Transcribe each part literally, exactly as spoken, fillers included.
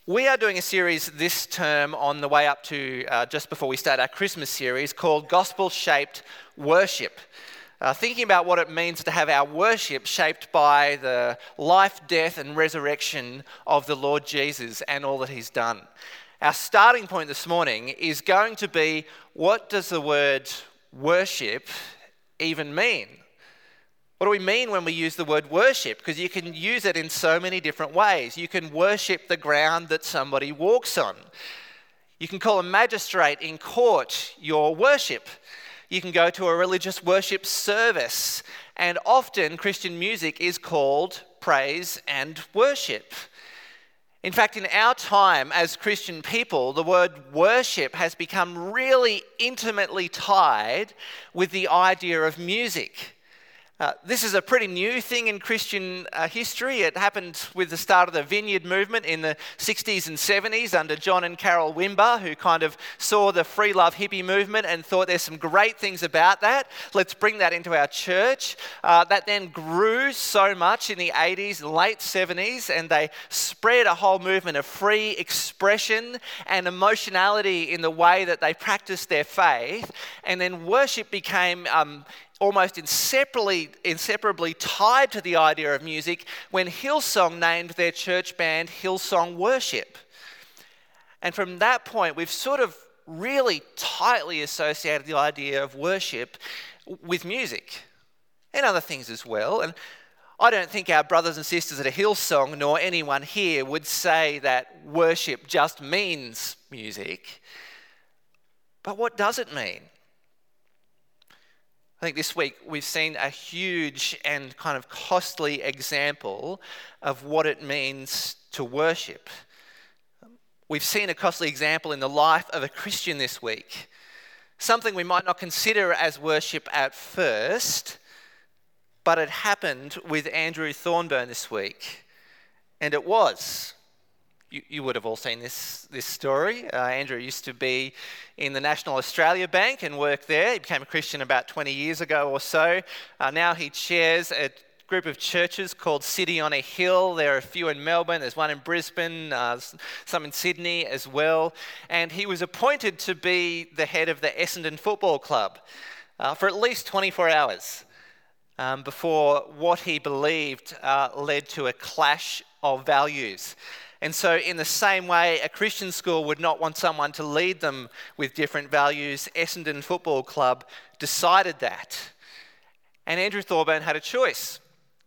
We are doing a series this term on the way up to uh, just before we start our Christmas series called Gospel-Shaped Worship. Uh, thinking about what it means to have our worship shaped by the life, death and resurrection of the Lord Jesus and all that he's done. Our starting point this morning is going to be, what does the word worship even mean? What do we mean when we use the word worship? Because you can use it in so many different ways. You can worship the ground that somebody walks on. You can call a magistrate in court your worship. You can go to a religious worship service. And often Christian music is called praise and worship. In fact, in our time as Christian people, the word worship has become really intimately tied with the idea of music. Uh, this is a pretty new thing in Christian uh, history. It happened with the start of the Vineyard movement in the sixties and seventies under John and Carol Wimber, who kind of saw the free love hippie movement and thought there's some great things about that. Let's bring that into our church. Uh, that then grew so much in the eighties and late seventies, and they spread a whole movement of free expression and emotionality in the way that they practiced their faith. And then worship became um, almost inseparably, inseparably tied to the idea of music when Hillsong named their church band Hillsong Worship. And from that point, we've sort of really tightly associated the idea of worship with music and other things as well. And I don't think our brothers and sisters at a Hillsong, nor anyone here, would say that worship just means music. But what does it mean? I think this week we've seen a huge and kind of costly example of what it means to worship. We've seen a costly example in the life of a Christian this week. Something we might not consider as worship at first, but it happened with Andrew Thorburn this week. And it was. You, you would have all seen this, this story. Uh, Andrew used to be in the National Australia Bank and worked there. He became a Christian about twenty years ago or so. Uh, now he chairs a group of churches called City on a Hill. There are a few in Melbourne. There's one in Brisbane, uh, some in Sydney as well. And he was appointed to be the head of the Essendon Football Club uh, for at least twenty-four hours um, before what he believed uh, led to a clash of values. And so in the same way a Christian school would not want someone to lead them with different values, Essendon Football Club decided that. And Andrew Thorburn had a choice.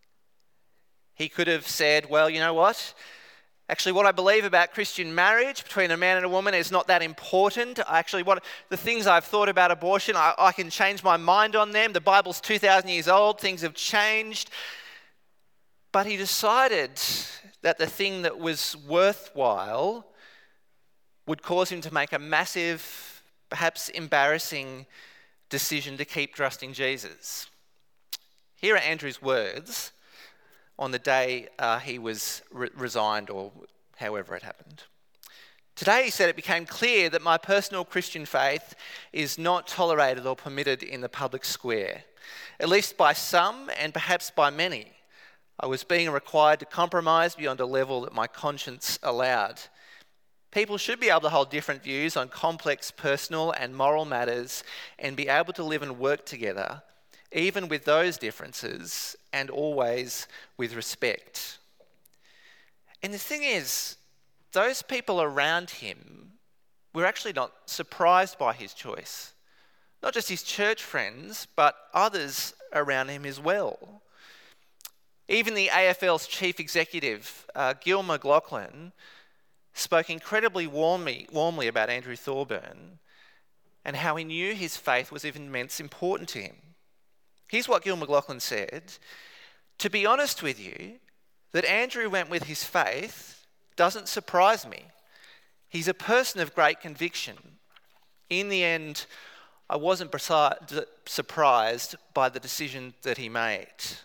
He could have said, well, you know what? Actually, what I believe about Christian marriage between a man and a woman is not that important. Actually, what the things I've thought about abortion, I, I can change my mind on them. The Bible's two thousand years old. Things have changed. But he decided that the thing that was worthwhile would cause him to make a massive, perhaps embarrassing decision to keep trusting Jesus. Here are Andrew's words on the day uh, he was re- resigned, or however it happened. Today, he said, it became clear that my personal Christian faith is not tolerated or permitted in the public square, at least by some and perhaps by many. I was being required to compromise beyond a level that my conscience allowed. People should be able to hold different views on complex personal and moral matters and be able to live and work together, even with those differences, and always with respect. And the thing is, those people around him were actually not surprised by his choice. Not just his church friends, but others around him as well. Even the A F L's chief executive, uh, Gil McLachlan, spoke incredibly warmly, warmly about Andrew Thorburn and how he knew his faith was of immense importance to him. Here's what Gil McLachlan said: to be honest with you, that Andrew went with his faith doesn't surprise me. He's a person of great conviction. In the end, I wasn't surprised by the decision that he made.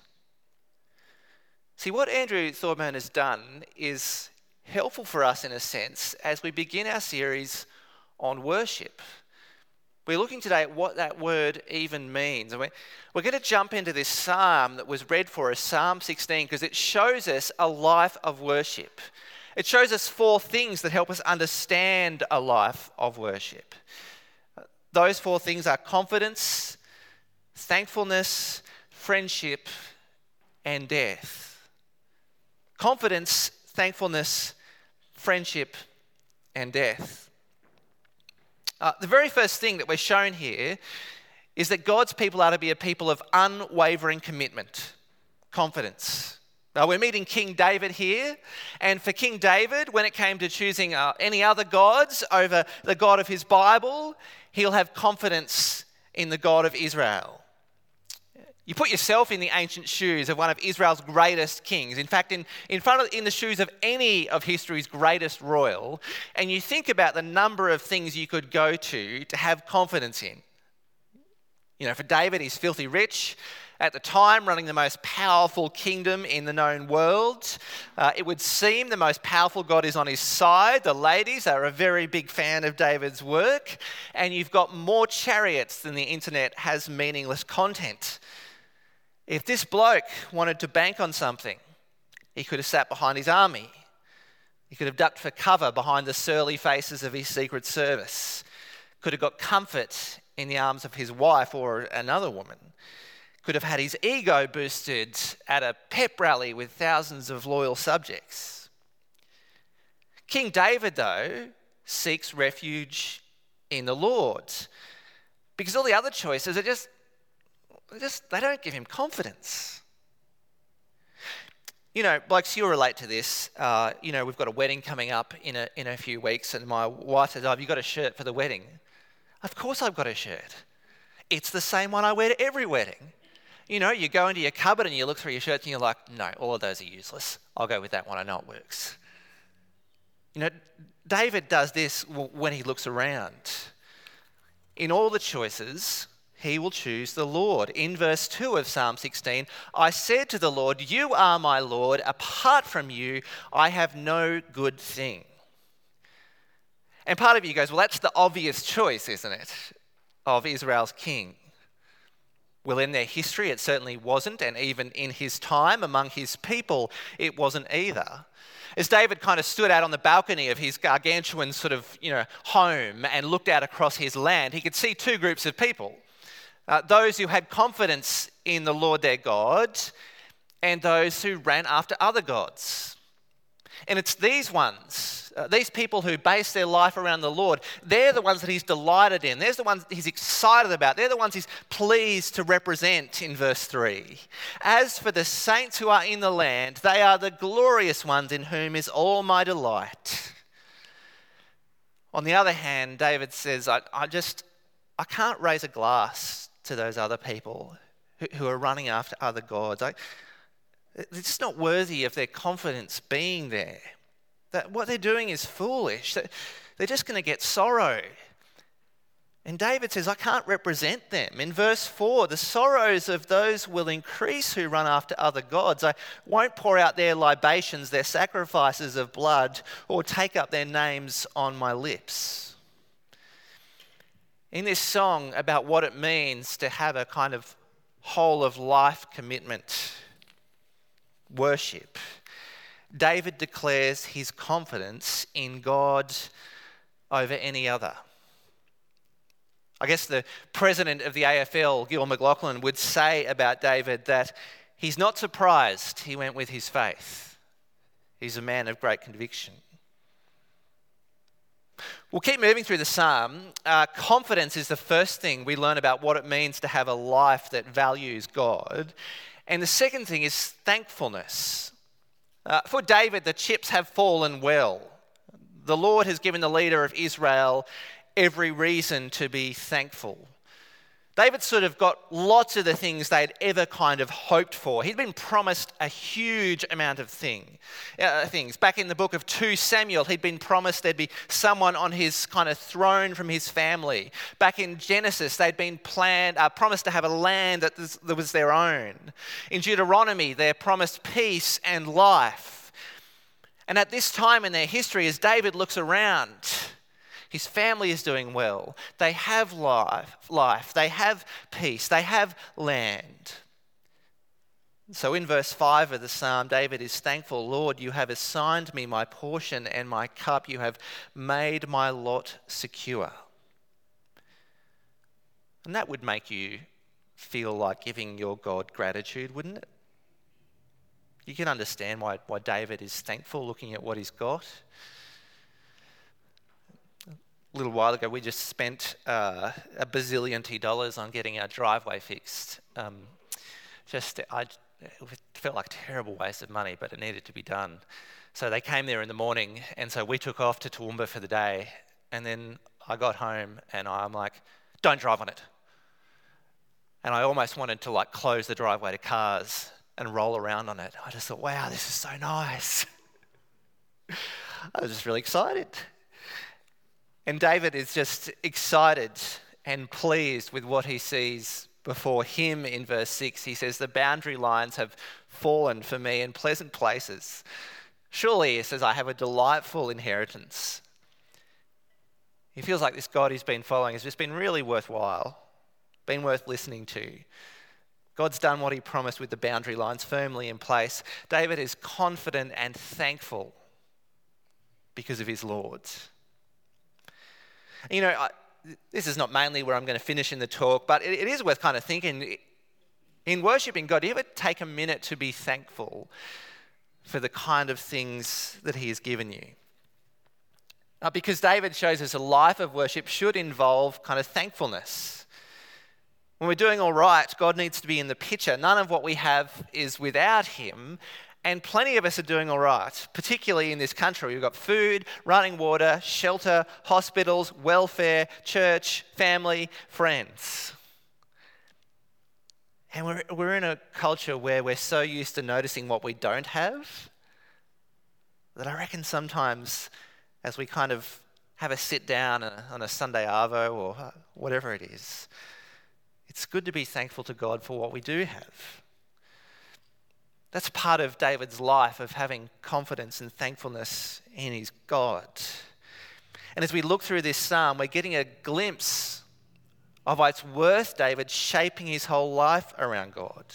See, what Andrew Thorburn has done is helpful for us in a sense as we begin our series on worship. We're looking today at what that word even means. And we're, we're going to jump into this psalm that was read for us, Psalm sixteen, because it shows us a life of worship. It shows us four things that help us understand a life of worship. Those four things are confidence, thankfulness, friendship, and death. Confidence, thankfulness, friendship, and death. Uh, the very first thing that we're shown here is that God's people are to be a people of unwavering commitment, confidence. Now, we're meeting King David here, and for King David, when it came to choosing uh, any other gods over the God of his Bible, he'll have confidence in the God of Israel. You put yourself in the ancient shoes of one of Israel's greatest kings. In fact, in, in front of in the shoes of any of history's greatest royal, and you think about the number of things you could go to to have confidence in. You know, for David, he's filthy rich. At the time, running the most powerful kingdom in the known world. Uh, it would seem the most powerful God is on his side. The ladies are a very big fan of David's work. And you've got more chariots than the internet has meaningless content. If this bloke wanted to bank on something, he could have sat behind his army. He could have ducked for cover behind the surly faces of his secret service. Could have got comfort in the arms of his wife or another woman. Could have had his ego boosted at a pep rally with thousands of loyal subjects. King David, though, seeks refuge in the Lord, because all the other choices are just, just they don't give him confidence. You know, blokes, you'll relate to this. Uh, you know, we've got a wedding coming up in a in a few weeks, and my wife says, "Oh, have you got a shirt for the wedding?" Of course I've got a shirt. It's the same one I wear to every wedding. You know, you go into your cupboard and you look through your shirts and you're like, no, all of those are useless. I'll go with that one. I know it works. You know, David does this when he looks around. In all the choices, he will choose the Lord. In verse two of Psalm sixteen, I said to the Lord, you are my Lord. Apart from you, I have no good thing. And part of you goes, well, that's the obvious choice, isn't it, of Israel's king? Well, in their history, it certainly wasn't, and even in his time among his people, it wasn't either. As David kind of stood out on the balcony of his gargantuan sort of, you know, home and looked out across his land, he could see two groups of people. Uh, those who had confidence in the Lord their God, and those who ran after other gods. And it's these ones, uh, these people who base their life around the Lord, they're the ones that he's delighted in. They're the ones he's excited about. They're the ones he's pleased to represent in verse three. As for the saints who are in the land, they are the glorious ones in whom is all my delight. On the other hand, David says, I, I just, I can't raise a glass to those other people who, who are running after other gods. I, It's just not worthy of their confidence being there. That what they're doing is foolish. They're just going to get sorrow. And David says, I can't represent them. In verse four, the sorrows of those will increase who run after other gods. I won't pour out their libations, their sacrifices of blood, or take up their names on my lips. In this song about what it means to have a kind of whole of life commitment, worship, David declares his confidence in God over any other. I guess the president of the A F L, Gil McLachlan, would say about David that he's not surprised he went with his faith. He's a man of great conviction. We'll keep moving through the psalm. Uh, confidence is the first thing we learn about what it means to have a life that values God. And the second thing is thankfulness. Uh, for David, the chips have fallen well. The Lord has given the leader of Israel every reason to be thankful. David sort of got lots of the things they'd ever kind of hoped for. He'd been promised a huge amount of thing, uh, things. Back in the book of Second Samuel, he'd been promised there'd be someone on his kind of throne from his family. Back in Genesis, they'd been planned, uh, promised to have a land that was, that was their own. In Deuteronomy, they're promised peace and life. And at this time in their history, as David looks around, his family is doing well. They have life, life. They have peace. They have land. So in verse five of the psalm, David is thankful. Lord, you have assigned me my portion and my cup. You have made my lot secure. And that would make you feel like giving your God gratitude, wouldn't it? You can understand why, why David is thankful looking at what he's got. A little while ago, we just spent uh, a bazillion T dollars on getting our driveway fixed. Um, just, I, it felt like a terrible waste of money, but it needed to be done. So they came there in the morning, and so we took off to Toowoomba for the day. And then I got home, and I'm like, don't drive on it. And I almost wanted to like close the driveway to cars and roll around on it. I just thought, wow, this is so nice. I was just really excited. And David is just excited and pleased with what he sees before him in verse six. He says, the boundary lines have fallen for me in pleasant places. Surely, he says, I have a delightful inheritance. He feels like this God he's been following has just been really worthwhile, been worth listening to. God's done what he promised with the boundary lines firmly in place. David is confident and thankful because of his Lord. You know, I, this is not mainly where I'm going to finish in the talk, but it, it is worth kind of thinking. In worshiping God, do you ever take a minute to be thankful for the kind of things that he has given you? Uh, because David shows us a life of worship should involve kind of thankfulness. When we're doing all right, God needs to be in the picture. None of what we have is without him. And plenty of us are doing all right, particularly in this country. We've got food, running water, shelter, hospitals, welfare, church, family, friends. And we're, we're in a culture where we're so used to noticing what we don't have that I reckon sometimes as we kind of have a sit down on a Sunday Arvo or whatever it is, it's good to be thankful to God for what we do have. That's part of David's life, of having confidence and thankfulness in his God. And as we look through this psalm, we're getting a glimpse of why it's worth David shaping his whole life around God.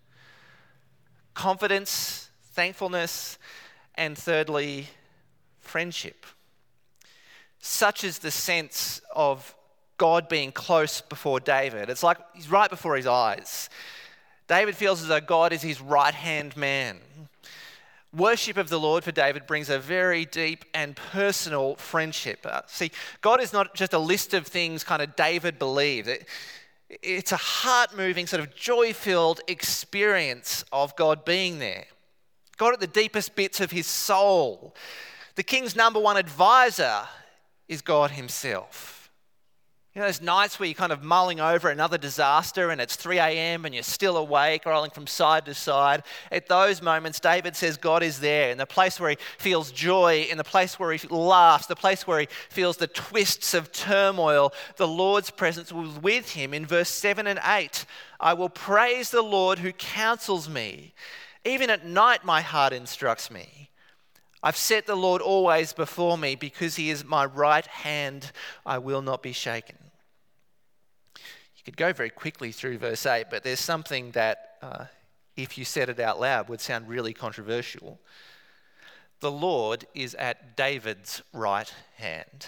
Confidence, thankfulness, and thirdly, friendship. Such is the sense of God being close before David. It's like he's right before his eyes. David feels as though God is his right-hand man. Worship of the Lord for David brings a very deep and personal friendship. Uh, see, God is not just a list of things kind of David believed. It, it's a heart-moving, sort of joy-filled experience of God being there. God at the deepest bits of his soul. The king's number one advisor is God himself. You know, those nights where you're kind of mulling over another disaster and it's three a.m. and you're still awake, rolling from side to side. At those moments, David says God is there in the place where he feels joy, in the place where he laughs, the place where he feels the twists of turmoil. The Lord's presence was with him. In verse seven and eight, I will praise the Lord who counsels me. Even at night, my heart instructs me. I've set the Lord always before me because he is my right hand. I will not be shaken. You could go very quickly through verse eight, but there's something that, uh, if you said it out loud, would sound really controversial. The Lord is at David's right hand,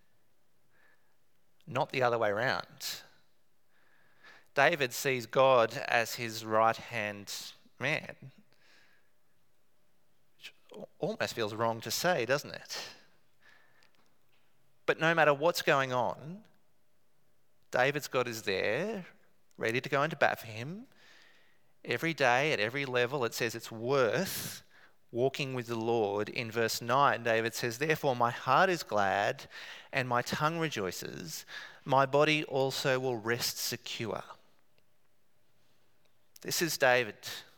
not the other way around. David sees God as his right-hand man. Almost feels wrong to say, doesn't it? But no matter what's going on, David's God is there, ready to go into bat for him. Every day, at every level, it says it's worth walking with the Lord. In verse nine, David says, therefore my heart is glad and my tongue rejoices. My body also will rest secure. This is David,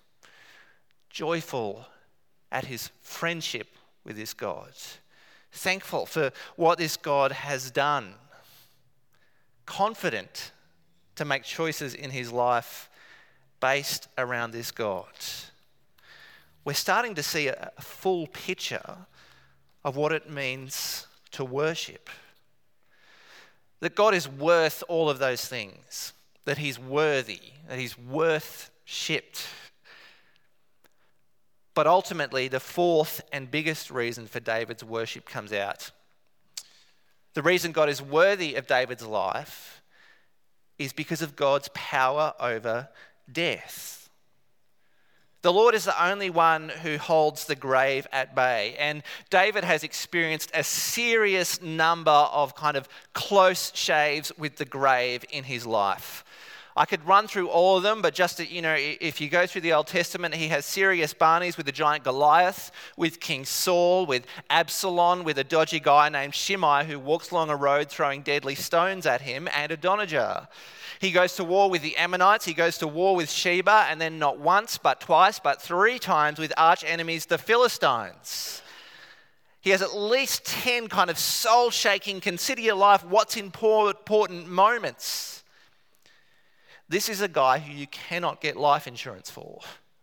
joyful at his friendship with this God, thankful for what this God has done, confident to make choices in his life based around this God. We're starting to see a full picture of what it means to worship. That God is worth all of those things, that he's worthy, that he's worth shipped. But ultimately, the fourth and biggest reason for David's worship comes out. The reason God is worthy of David's life is because of God's power over death. The Lord is the only one who holds the grave at bay. And David has experienced a serious number of kind of close shaves with the grave in his life. I could run through all of them, but just, to, you know, if you go through the Old Testament, he has serious barneys with the giant Goliath, with King Saul, with Absalom, with a dodgy guy named Shimei who walks along a road throwing deadly stones at him, and Adonijah. He goes to war with the Ammonites, he goes to war with Sheba, and then not once, but twice, but three times with arch enemies, the Philistines. He has at least ten kind of soul-shaking, consider your life, what's important moments. This is a guy who you cannot get life insurance for.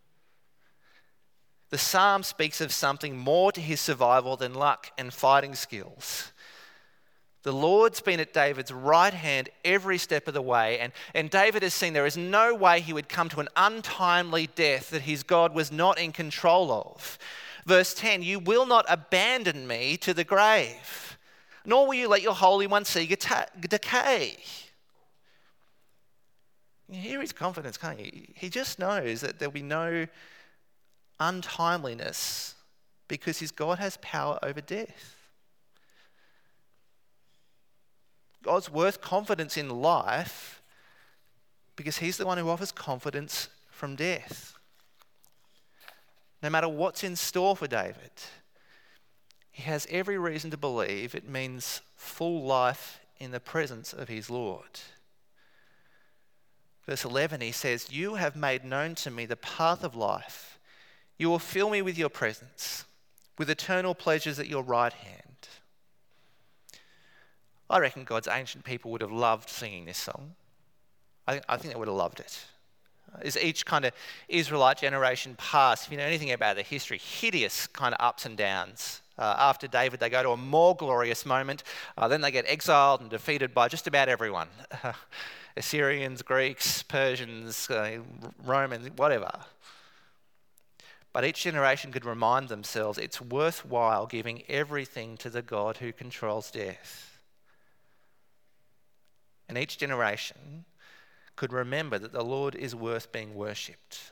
The psalm speaks of something more to his survival than luck and fighting skills. The Lord's been at David's right hand every step of the way, and, and David has seen there is no way he would come to an untimely death that his God was not in control of. Verse ten, you will not abandon me to the grave, nor will you let your Holy One see decay. You hear his confidence, can't you? He just knows that there'll be no untimeliness because his God has power over death. God's worth confidence in life because he's the one who offers confidence from death. No matter what's in store for David, he has every reason to believe it means full life in the presence of his Lord. Verse eleven, he says, you have made known to me the path of life. You will fill me with your presence, with eternal pleasures at your right hand. I reckon God's ancient people would have loved singing this song. I, I think they would have loved it. As each kind of Israelite generation passed, if you know anything about the history, hideous kind of ups and downs. Uh, after David, they go to a more glorious moment. Uh, then they get exiled and defeated by just about everyone. Assyrians, Greeks, Persians, uh, Romans, whatever. But each generation could remind themselves it's worthwhile giving everything to the God who controls death. And each generation could remember that the Lord is worth being worshipped.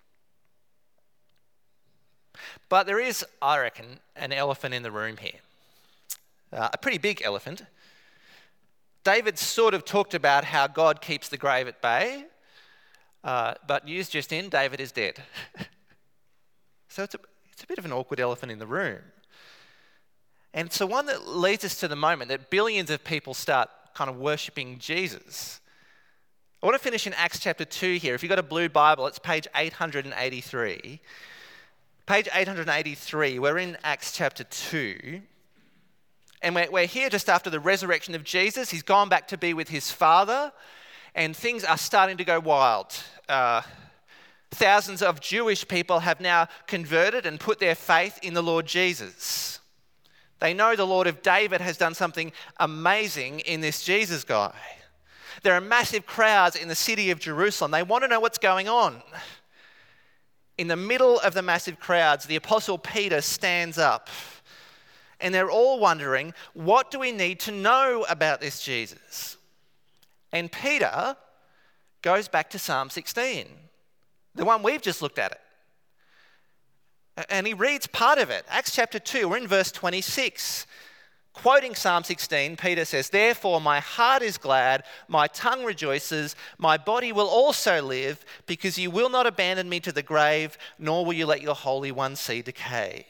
But there is, I reckon, an elephant in the room here. Uh, a pretty big elephant. David sort of talked about how God keeps the grave at bay, uh, but news just in, David is dead. So it's a, it's a bit of an awkward elephant in the room. And so one that leads us to the moment that billions of people start kind of worshipping Jesus. I want to finish in Acts chapter two here. If you've got a blue Bible, it's page eight hundred eighty-three. Page eight hundred eighty-three, we're in Acts chapter two. And we're, we're here just after the resurrection of Jesus. He's gone back to be with his Father, and things are starting to go wild. Uh, thousands of Jewish people have now converted and put their faith in the Lord Jesus. They know the Lord of David has done something amazing in this Jesus guy. There are massive crowds in the city of Jerusalem. They want to know what's going on. In the middle of the massive crowds, the Apostle Peter stands up. And they're all wondering, what do we need to know about this Jesus? And Peter goes back to Psalm sixteen, the one we've just looked at it. And he reads part of it. Acts chapter two, we're in verse twenty-six. Quoting Psalm sixteen, Peter says, therefore my heart is glad, my tongue rejoices, my body will also live, because you will not abandon me to the grave, nor will you let your Holy One see decay.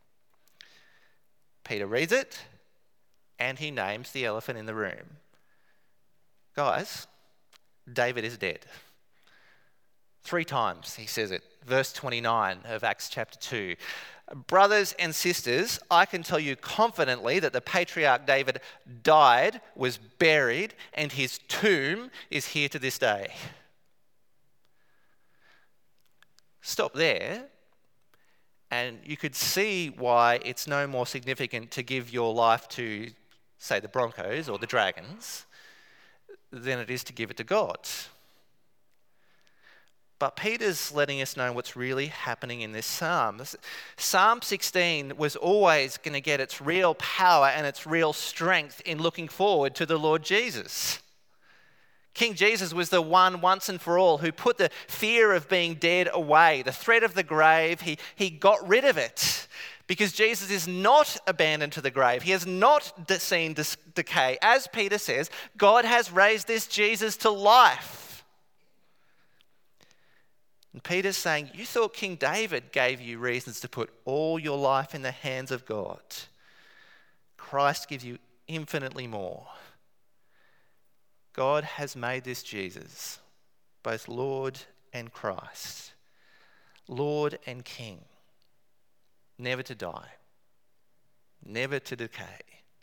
Peter reads it, and he names the elephant in the room. Guys, David is dead. Three times he says it. Verse twenty-nine of Acts chapter two. Brothers and sisters, I can tell you confidently that the patriarch David died, was buried, and his tomb is here to this day. Stop there. And you could see why it's no more significant to give your life to, say, the Broncos or the Dragons than it is to give it to God. But Peter's letting us know what's really happening in this psalm. Psalm sixteen was always going to get its real power and its real strength in looking forward to the Lord Jesus. King Jesus was the one once and for all who put the fear of being dead away, the threat of the grave. He, he got rid of it because Jesus is not abandoned to the grave. He has not seen decay. As Peter says, God has raised this Jesus to life. And Peter's saying, you thought King David gave you reasons to put all your life in the hands of God. Christ gives you infinitely more. God has made this Jesus both Lord and Christ, Lord and King, never to die, never to decay.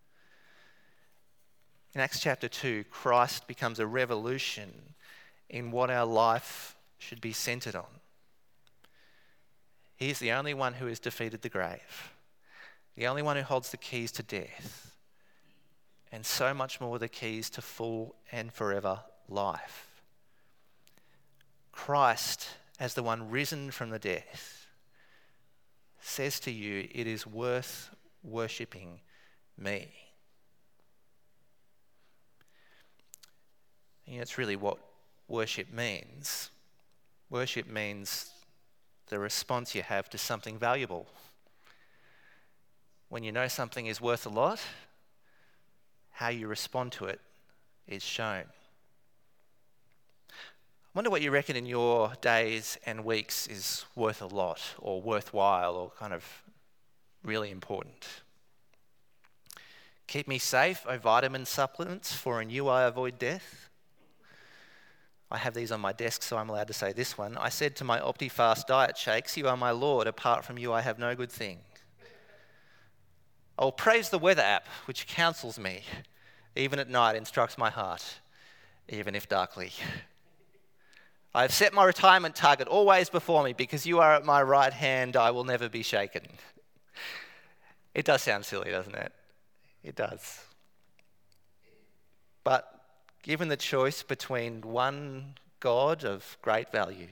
In Acts chapter two, Christ becomes a revolution in what our life should be centered on. He is the only one who has defeated the grave, the only one who holds the keys to death, and so much more the keys to full and forever life. Christ, as the one risen from the dead, says to you, it is worth worshipping me. And that's really what worship means. Worship means the response you have to something valuable. When you know something is worth a lot, how you respond to it is shown. I wonder what you reckon in your days and weeks is worth a lot or worthwhile or kind of really important. Keep me safe, O vitamin supplements, for in you I avoid death. I have these on my desk, so I'm allowed to say this one. I said to my Optifast diet shakes, you are my Lord, apart from you I have no good thing. I'll praise the weather app, which counsels me, even at night instructs my heart, even if darkly. I have set my retirement target always before me, because you are at my right hand, I will never be shaken. It does sound silly, doesn't it? It does. But given the choice between one God of great value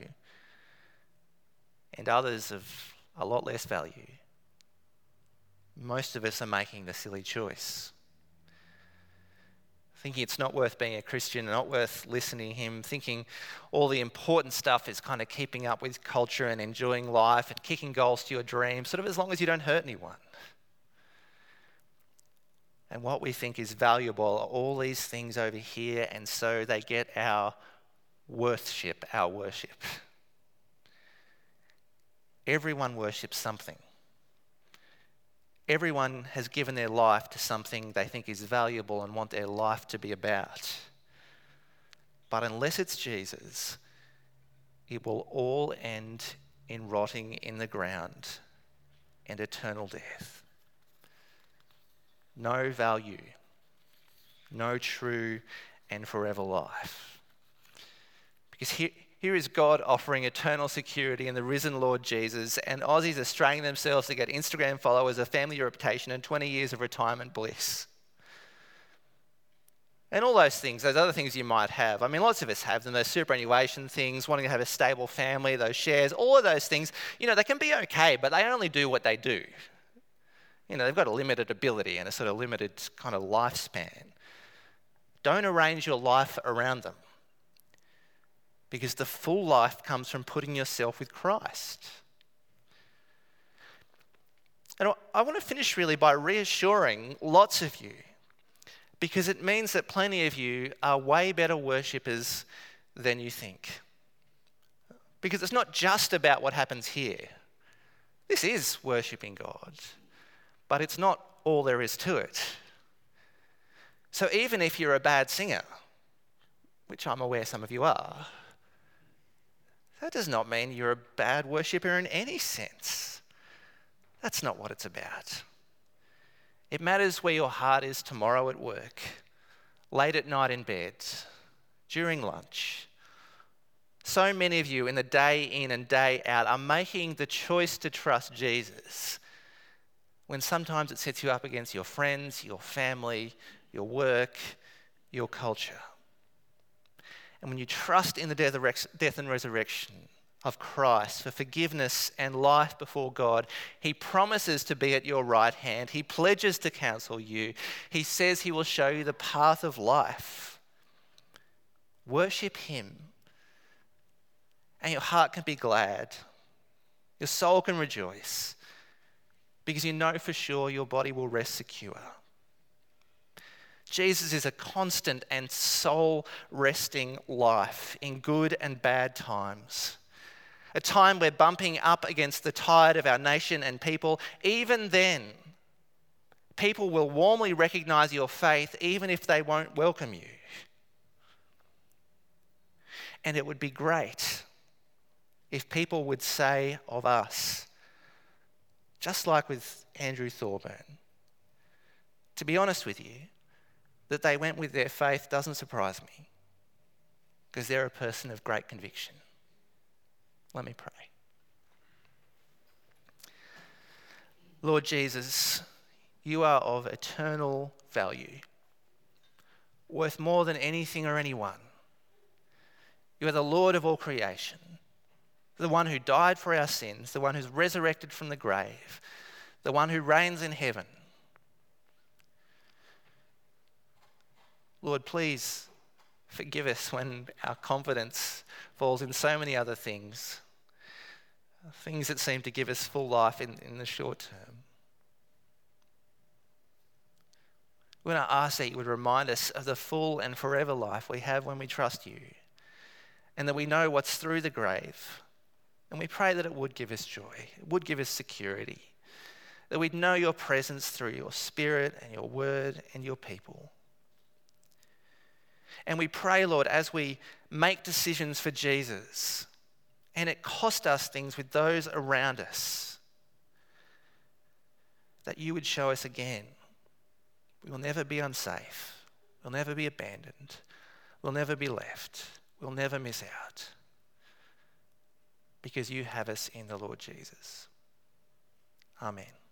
and others of a lot less value, most of us are making the silly choice. Thinking it's not worth being a Christian, not worth listening to him, thinking all the important stuff is kind of keeping up with culture and enjoying life and kicking goals to your dreams, sort of as long as you don't hurt anyone. And what we think is valuable are all these things over here, and so they get our worship, our worship. Everyone worships something. Everyone has given their life to something they think is valuable and want their life to be about. But unless it's Jesus, it will all end in rotting in the ground and eternal death. No value, no true and forever life. Because here, here is God offering eternal security in the risen Lord Jesus, and Aussies are straining themselves to get Instagram followers, a family reputation, and twenty years of retirement bliss. And all those things, those other things you might have. I mean, lots of us have them, those superannuation things, wanting to have a stable family, those shares, all of those things, you know, they can be okay, but they only do what they do. You know, they've got a limited ability and a sort of limited kind of lifespan. Don't arrange your life around them, because the full life comes from putting yourself with Christ. And I want to finish really by reassuring lots of you, because it means that plenty of you are way better worshippers than you think. Because it's not just about what happens here. This is worshipping God, but it's not all there is to it. So even if you're a bad singer, which I'm aware some of you are, that does not mean you're a bad worshipper in any sense. That's not what it's about. It matters where your heart is tomorrow at work, late at night in bed, during lunch. So many of you in the day in and day out are making the choice to trust Jesus, when sometimes it sets you up against your friends, your family, your work, your culture. And when you trust in the death and resurrection, of Christ for forgiveness and life before God. He promises to be at your right hand. He pledges to counsel you. He says he will show you the path of life. Worship him, and your heart can be glad. Your soul can rejoice, because you know for sure your body will rest secure. Jesus is a constant and soul-resting life in good and bad times. A time we're bumping up against the tide of our nation and people. Even then, people will warmly recognize your faith even if they won't welcome you. And it would be great if people would say of us, just like with Andrew Thorburn, to be honest with you, that they went with their faith doesn't surprise me, because they're a person of great conviction. Let me pray. Lord Jesus, you are of eternal value, worth more than anything or anyone. You are the Lord of all creation, the one who died for our sins, the one who's resurrected from the grave, the one who reigns in heaven. Lord, please forgive us when our confidence falls in so many other things, things that seem to give us full life in, in the short term. We want to ask that you would remind us of the full and forever life we have when we trust you, and that we know what's through the grave. And we pray that it would give us joy, it would give us security, that we'd know your presence through your Spirit and your word and your people. And we pray, Lord, as we make decisions for Jesus, and it cost us things with those around us, that you would show us again, we will never be unsafe, we'll never be abandoned, we'll never be left, we'll never miss out, because you have us in the Lord Jesus. Amen.